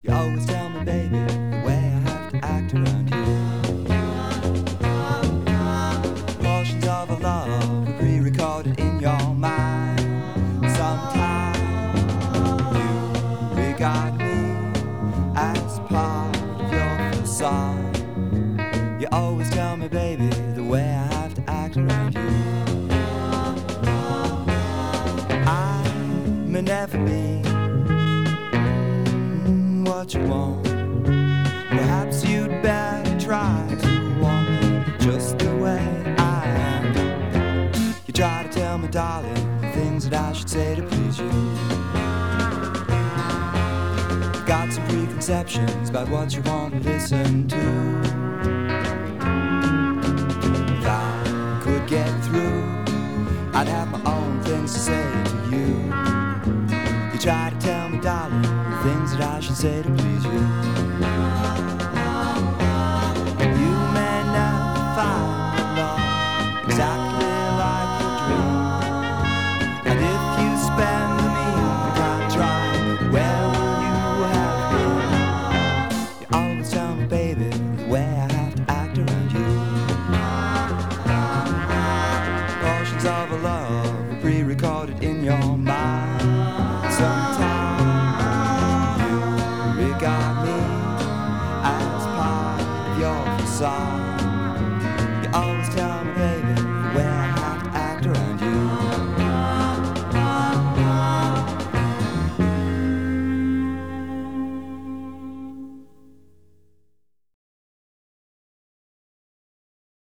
You always tell me, baby, the way I have to act around you. Portions of our love are pre-recorded in your mind. Sometimes you regard me as part of your facade. You always tell me, baby, the way I have to act around you. I may never be what you want. Perhaps you'd better try to want me just the way I am. You try to tell me, darling, the things that I should say to please you. You've got some preconceptions about what you want to listen to. If I could get through, I'd have my own things to say to you. You try to tell me, darling, the things that I should say to please you.